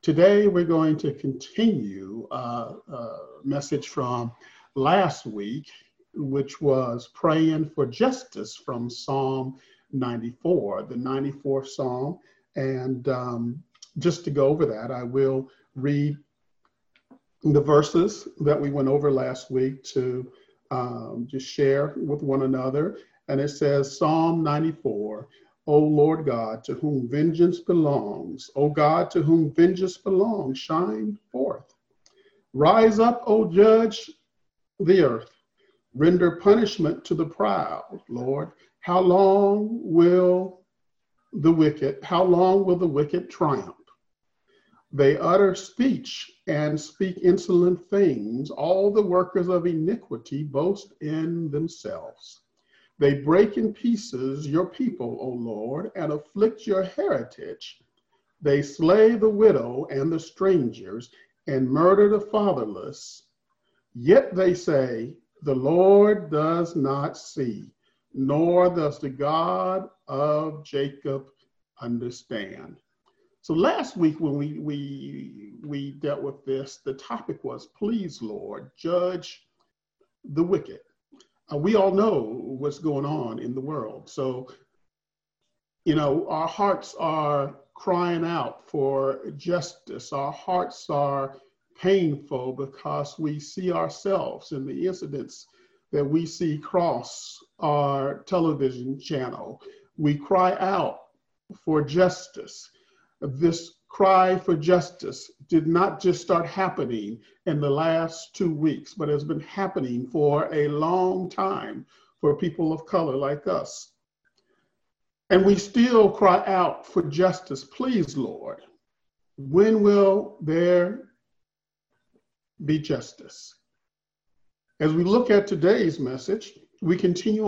Today, we're going to continue a message from last week, which was praying for justice from Psalm 94, the 94th Psalm. And just to go over that, I will read the verses that we went over last week to just share with one another. And it says, Psalm 94, O Lord God, to whom vengeance belongs, O God, to whom vengeance belongs, shine forth. Rise up, O judge the earth. Render punishment to the proud, Lord. How long will the wicked triumph? They utter speech and speak insolent things. All the workers of iniquity boast in themselves. They break in pieces your people, O Lord, and afflict your heritage. They slay the widow and the strangers and murder the fatherless. Yet they say, the Lord does not see, nor does the God of Jacob understand. So last week when we dealt with this, the topic was, please, Lord, judge the wicked. We all know what's going on in the world. So, our hearts are crying out for justice. Our hearts are painful because we see ourselves in the incidents that we see cross our television channel. We cry out for justice. This cry for justice did not just start happening in the last 2 weeks, but has been happening for a long time for people of color like us. And we still cry out for justice. Please, Lord, when will there be justice? As we look at today's message, we continue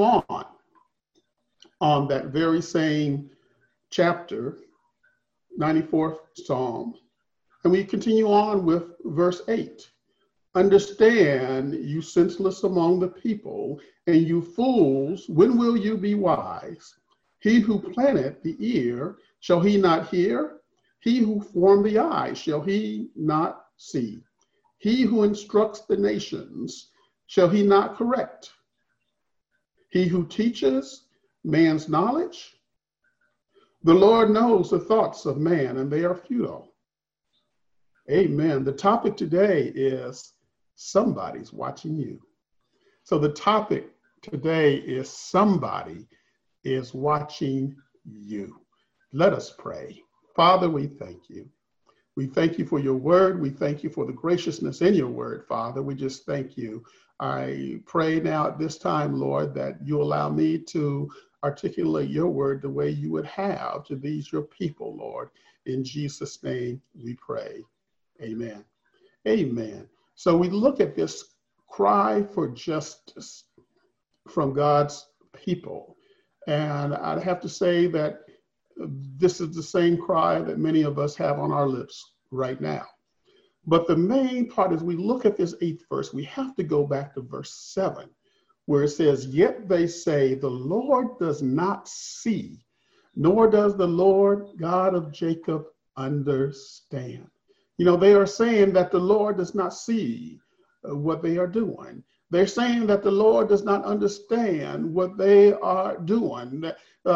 on that very same chapter, 94th Psalm, and we continue on with verse 8. Understand, you senseless among the people, and you fools, when will you be wise? He who planted the ear, shall he not hear? He who formed the eye, shall he not see? He who instructs the nations, shall he not correct? He who teaches man's knowledge, the Lord knows the thoughts of man, and they are futile. Amen. The topic today is somebody's watching you. So the topic today is somebody is watching you. Let us pray. Father, we thank you. We thank you for your word. We thank you for the graciousness in your word, Father. We just thank you. I pray now at this time, Lord, that you allow me to articulate your word the way you would have to these your people, Lord. In Jesus' name we pray. Amen. Amen. So we look at this cry for justice from God's people. And I'd have to say that this is the same cry that many of us have on our lips right now. But the main part, as we look at this 8th verse, we have to go back to verse 7. Where it says, yet they say, the Lord does not see, nor does the Lord God of Jacob understand. They are saying that the Lord does not see what they are doing. They're saying that the Lord does not understand what they are doing.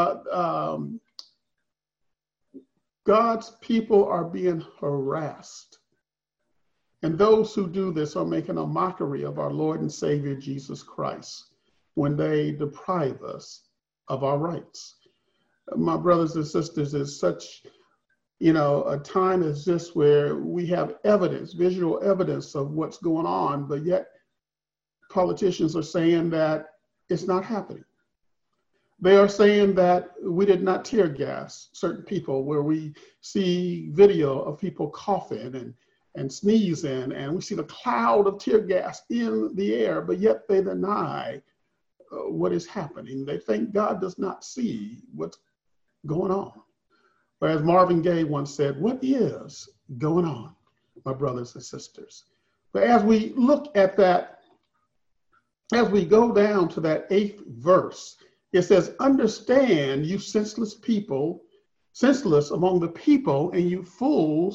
God's people are being harassed. And those who do this are making a mockery of our Lord and Savior, Jesus Christ, when they deprive us of our rights. My brothers and sisters, it's such, a time as this where we have evidence, visual evidence of what's going on, but yet politicians are saying that it's not happening. They are saying that we did not tear gas certain people, where we see video of people coughing and sneezing, and we see the cloud of tear gas in the air, but yet they deny what is happening. They think God does not see what's going on. But as Marvin Gaye once said, what is going on, my brothers and sisters? But as we look at that, as we go down to that 8th verse, it says, understand, you senseless people, senseless among the people, and you fools,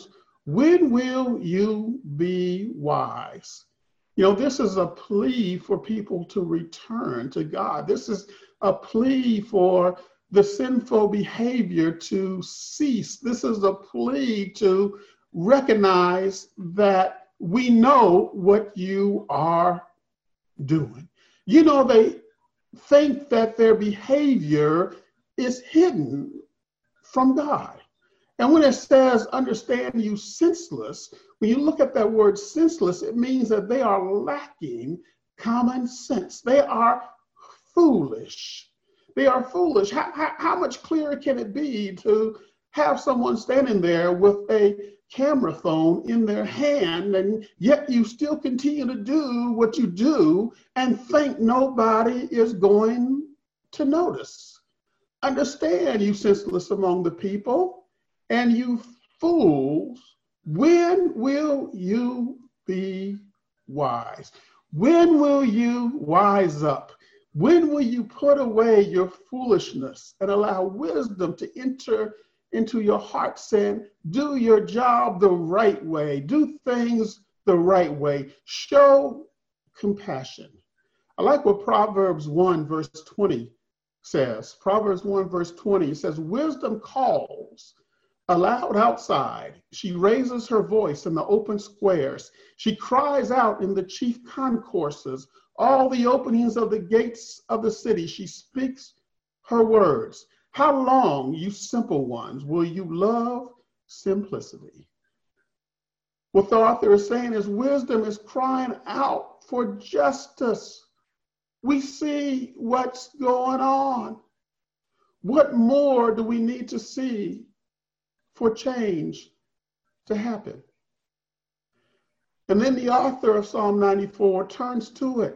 When will you be wise? You know, this is a plea for people to return to God. This is a plea for the sinful behavior to cease. This is a plea to recognize that we know what you are doing. You know, they think that their behavior is hidden from God. And when it says, understand you senseless, when you look at that word senseless, it means that they are lacking common sense. They are foolish. They are foolish. How much clearer can it be to have someone standing there with a camera phone in their hand, and yet you still continue to do what you do and think nobody is going to notice? Understand, you senseless among the people, and you fools, when will you be wise? When will you wise up? When will you put away your foolishness and allow wisdom to enter into your heart, saying, do your job the right way, do things the right way, show compassion? I like what Proverbs 1 verse 20 says. Proverbs 1 verse 20, it says, wisdom calls aloud outside. She raises her voice in the open squares. She cries out in the chief concourses, all the openings of the gates of the city. She speaks her words. How long, you simple ones, will you love simplicity? What the author is saying is wisdom is crying out for justice. We see what's going on. What more do we need to see for change to happen? And then the author of Psalm 94 turns to it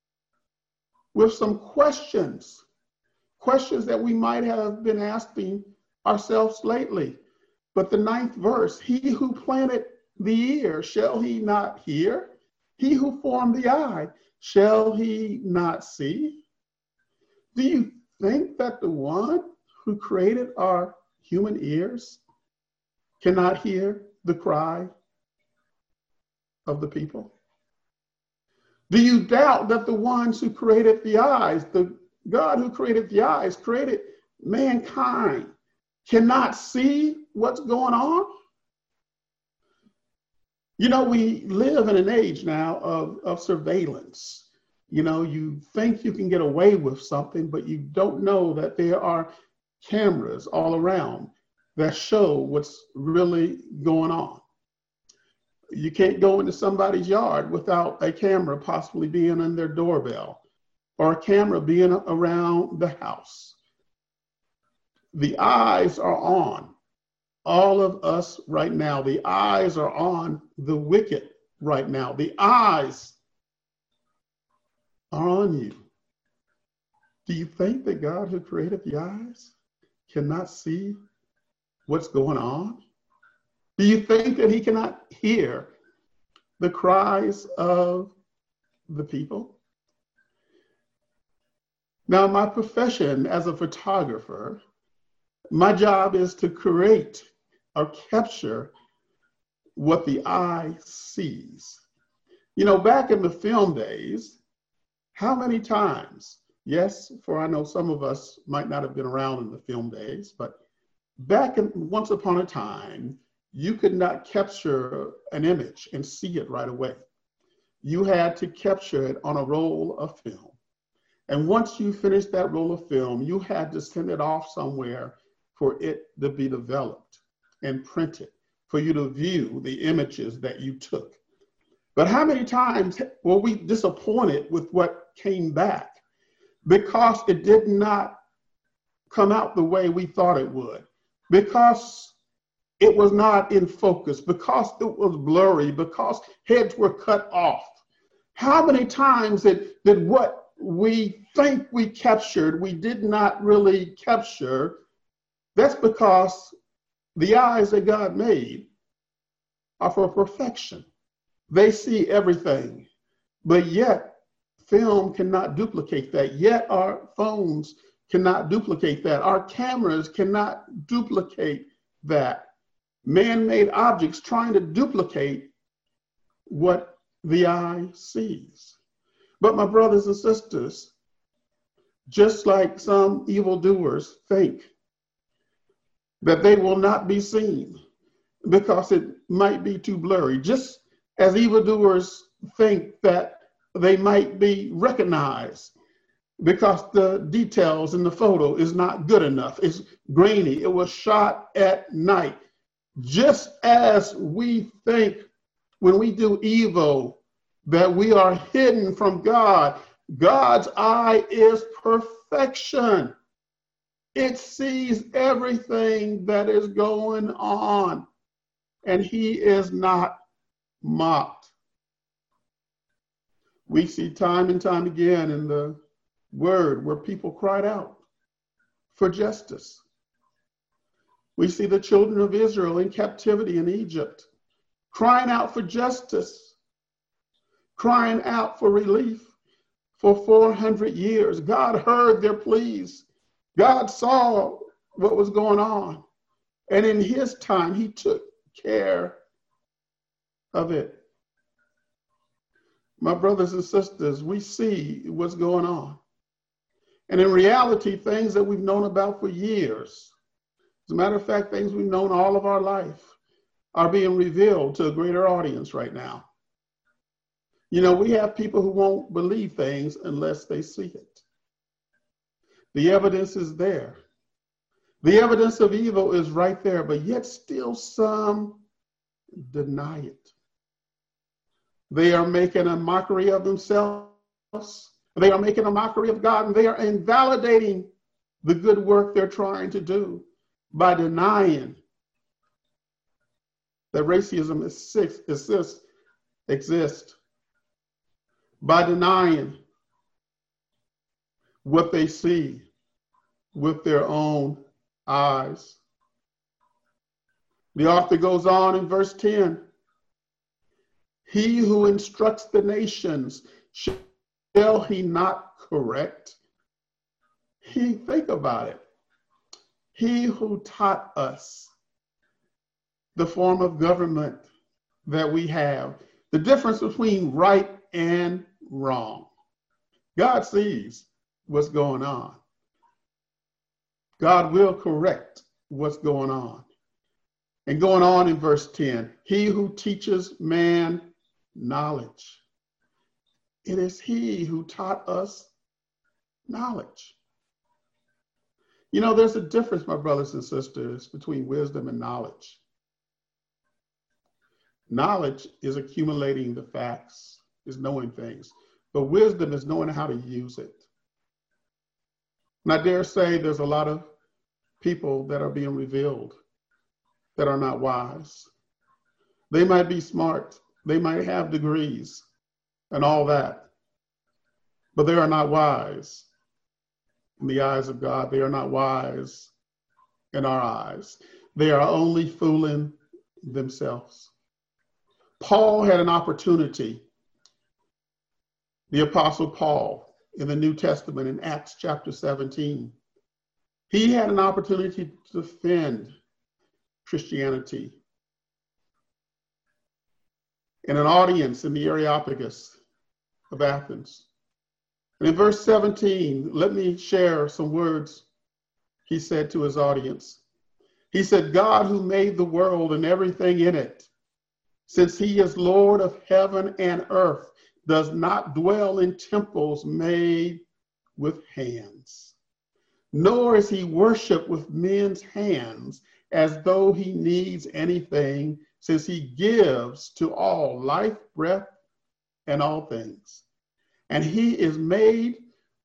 with some questions that we might have been asking ourselves lately. But the 9th verse, he who planted the ear, shall he not hear? He who formed the eye, shall he not see? Do you think that the one who created our human ears cannot hear the cry of the people? Do you doubt that the ones who created the eyes, the God who created the eyes, created mankind, cannot see what's going on? You know, we live in an age now of surveillance. You know, you think you can get away with something, but you don't know that there are cameras all around that show what's really going on. You can't go into somebody's yard without a camera possibly being on their doorbell or a camera being around the house. The eyes are on all of us right now. The eyes are on the wicked right now. The eyes are on you. Do you think that God who created the eyes cannot see what's going on? Do you think that he cannot hear the cries of the people? Now, my profession as a photographer, my job is to create or capture what the eye sees. You know, back in the film days, how many times, yes, for I know some of us might not have been around in the film days, but once upon a time, you could not capture an image and see it right away. You had to capture it on a roll of film. And once you finished that roll of film, you had to send it off somewhere for it to be developed and printed, for you to view the images that you took. But how many times were we disappointed with what came back because it did not come out the way we thought it would, because it was not in focus, because it was blurry, because heads were cut off? How many times did what we think we captured, we did not really capture? That's because the eyes that God made are for perfection. They see everything, but yet film cannot duplicate that. Yet our phones cannot duplicate that. Our cameras cannot duplicate that. man-made objects trying to duplicate what the eye sees. But my brothers and sisters, just like some evildoers think that they will not be seen because it might be too blurry, just as evildoers think that they might be recognized because the details in the photo is not good enough. It's grainy. It was shot at night. Just as we think when we do evil that we are hidden from God, God's eye is perfection. It sees everything that is going on, and he is not mocked. We see time and time again in the word where people cried out for justice. We see the children of Israel in captivity in Egypt crying out for justice, crying out for relief for 400 years. God heard their pleas. God saw what was going on. And in his time, he took care of it. My brothers and sisters, we see what's going on. And in reality, things that we've known about for years, as a matter of fact, things we've known all of our life, are being revealed to a greater audience right now. You know, we have people who won't believe things unless they see it. The evidence is there. The evidence of evil is right there, but yet still some deny it. They are making a mockery of themselves. They are making a mockery of God, and they are invalidating the good work they're trying to do by denying that racism exists, by denying what they see with their own eyes. The author goes on in verse 10. He who instructs the nations, shall he not correct? Think about it. He who taught us the form of government that we have, the difference between right and wrong. God sees what's going on. God will correct what's going on. And going on in verse 10, he who teaches man knowledge. It is he who taught us knowledge. You know, there's a difference, my brothers and sisters, between wisdom and knowledge. Knowledge is accumulating the facts, is knowing things, but wisdom is knowing how to use it. And I dare say there's a lot of people that are being revealed that are not wise. They might be smart, they might have degrees and all that, but they are not wise in the eyes of God. They are not wise in our eyes. They are only fooling themselves. Paul had an opportunity, the Apostle Paul in the New Testament in Acts chapter 17. He had an opportunity to defend Christianity in an audience in the Areopagus of Athens. And in verse 17, let me share some words he said to his audience. He said, God who made the world and everything in it, since he is Lord of heaven and earth, does not dwell in temples made with hands, nor is he worshiped with men's hands as though he needs anything, since he gives to all life, breath, and all things. And he has made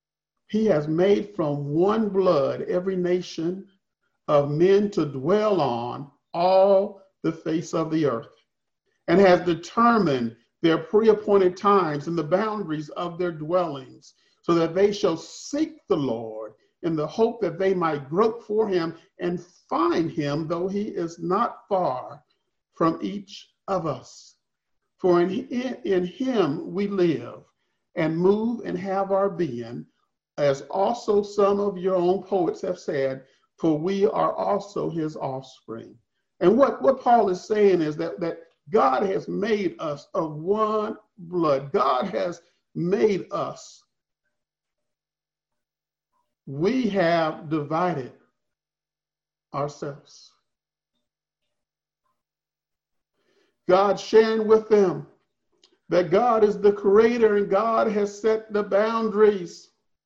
from one blood every nation of men to dwell on all the face of the earth, and has determined their pre-appointed times and the boundaries of their dwellings, so that they shall seek the Lord in the hope that they might grope for him and find him, though he is not far from each of us. For in him we live and move and have our being, as also some of your own poets have said, for we are also his offspring. And what Paul is saying is that God has made us of one blood. God has made us. We have divided ourselves. God sharing with them that God is the creator and God has set the boundaries.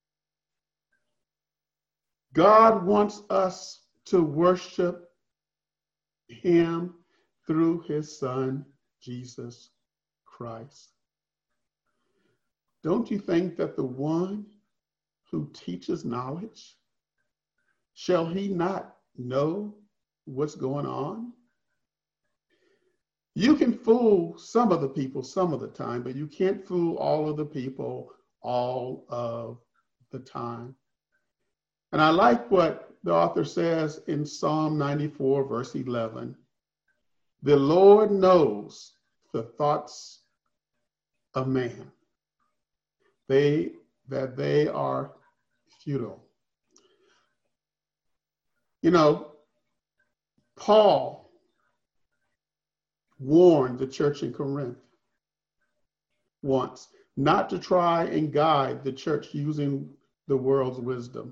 God wants us to worship him through his son, Jesus Christ. Don't you think that the one who teaches knowledge, shall he not know what's going on? You can fool some of the people some of the time, but you can't fool all of the people all of the time. And I like what the author says in Psalm 94, verse 11. The Lord knows the thoughts of man, that they are futile. You know, Paul warned the church in Corinth once not to try and guide the church using the world's wisdom.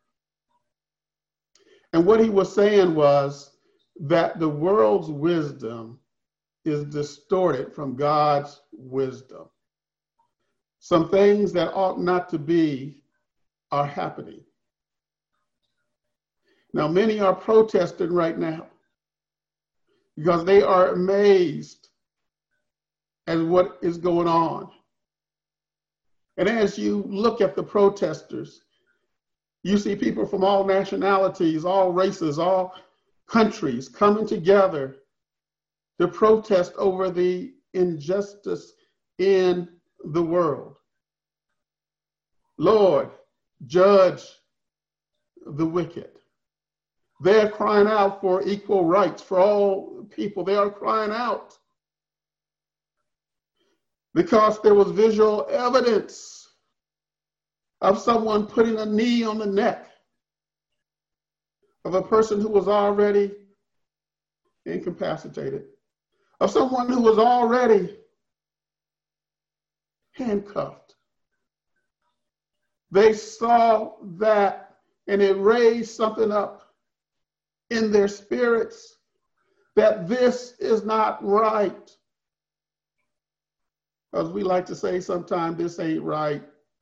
And what he was saying was that the world's wisdom is distorted from God's wisdom. Some things that ought not to be are happening. Now, many are protesting right now because they are amazed at what is going on. And as you look at the protesters, you see people from all nationalities, all races, all countries coming together to protest over the injustice in the world. Lord, judge the wicked. They're crying out for equal rights for all people. They are crying out because there was visual evidence of someone putting a knee on the neck of a person who was already incapacitated, of someone who was already handcuffed. They saw that and it raised something up in their spirits that this is not right. As we like to say sometimes, this ain't right.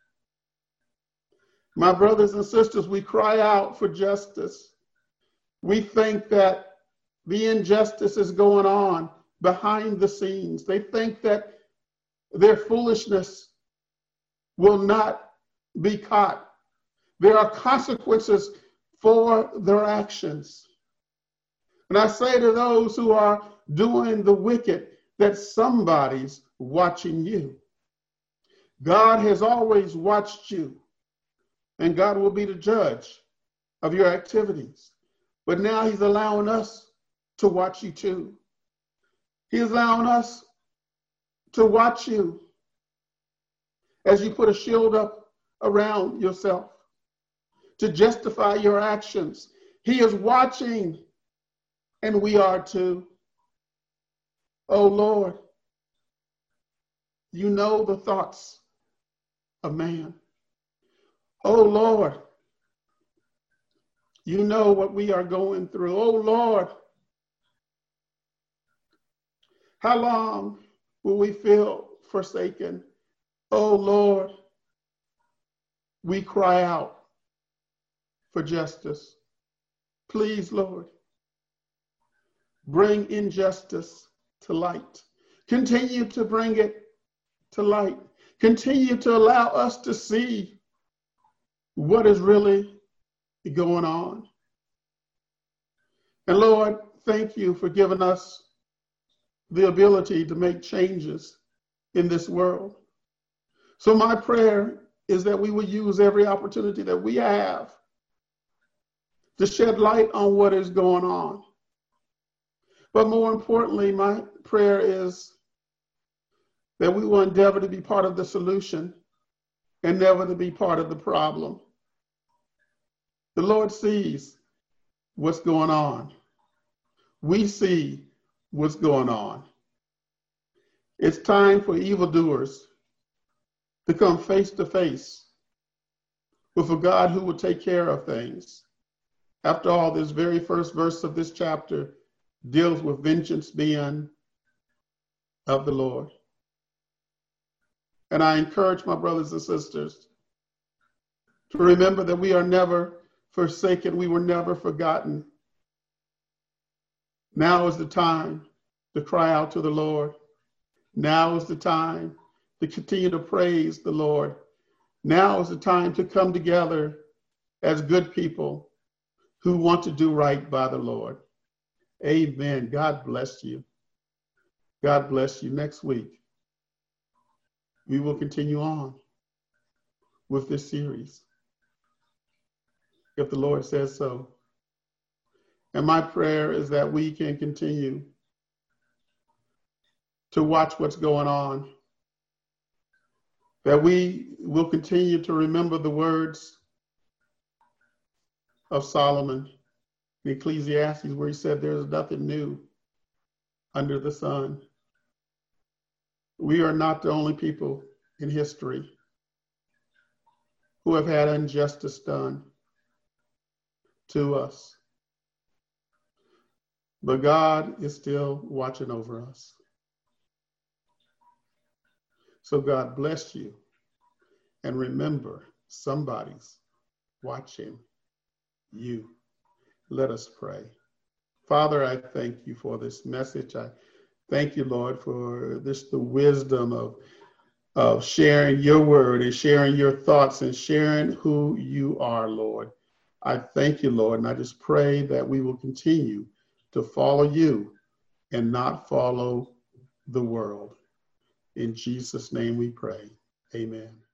My brothers and sisters, we cry out for justice. We think that the injustice is going on behind the scenes. They think that their foolishness will not be caught. There are consequences for their actions. And I say to those who are doing the wicked that somebody's watching you. God has always watched you, and God will be the judge of your activities. But now he's allowing us to watch you too. He's allowing us to watch you as you put a shield up around yourself to justify your actions. He is watching, and we are too. Oh Lord, you know the thoughts of man. Oh Lord, you know what we are going through. Oh Lord, how long will we feel forsaken? Oh Lord, we cry out for justice. Please, Lord, bring injustice to light. Continue to bring it to light. Continue to allow us to see what is really going on. And Lord, thank you for giving us the ability to make changes in this world. So my prayer is that we will use every opportunity that we have to shed light on what is going on. But more importantly, my prayer is that we will endeavor to be part of the solution and never to be part of the problem. The Lord sees what's going on. We see what's going on. It's time for evildoers to come face to face with a God who will take care of things. After all, this very first verse of this chapter deals with vengeance being of the Lord. And I encourage my brothers and sisters to remember that we are never forsaken. We were never forgotten. Now is the time to cry out to the Lord. Now is the time to continue to praise the Lord. Now is the time to come together as good people who want to do right by the Lord. Amen. God bless you. God bless you. Next week, we will continue on with this series, if the Lord says so. And my prayer is that we can continue to watch what's going on, that we will continue to remember the words of Solomon in Ecclesiastes, where he said there's nothing new under the sun. We are not the only people in history who have had injustice done to us. But God is still watching over us. So God bless you. And remember, somebody's watching you. Let us pray. Father, I thank you for this message. I thank you, Lord, for the wisdom of sharing your word and sharing your thoughts and sharing who you are, Lord. I thank you, Lord, and I just pray that we will continue to follow you and not follow the world. In Jesus' name we pray. Amen.